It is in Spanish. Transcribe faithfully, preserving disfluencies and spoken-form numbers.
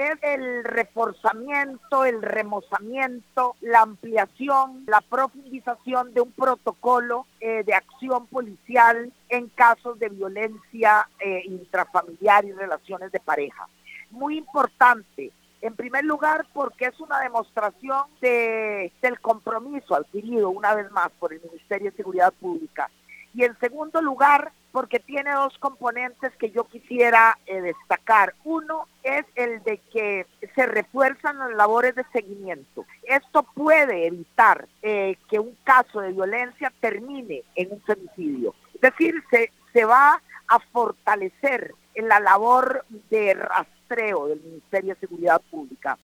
es el reforzamiento, el remozamiento, la ampliación, la profundización de un protocolo eh, de acción policial en casos de violencia eh, intrafamiliar y relaciones de pareja. Muy importante, en primer lugar, porque es una demostración de, del compromiso adquirido una vez más por el Ministerio de Seguridad Pública. Y en segundo lugar, porque tiene dos componentes que yo quisiera eh, destacar. Uno es el de que se refuerzan las labores de seguimiento. Esto puede evitar eh, que un caso de violencia termine en un femicidio. Es decir, se, se va a fortalecer en la labor de rastreo del Ministerio de Seguridad Pública.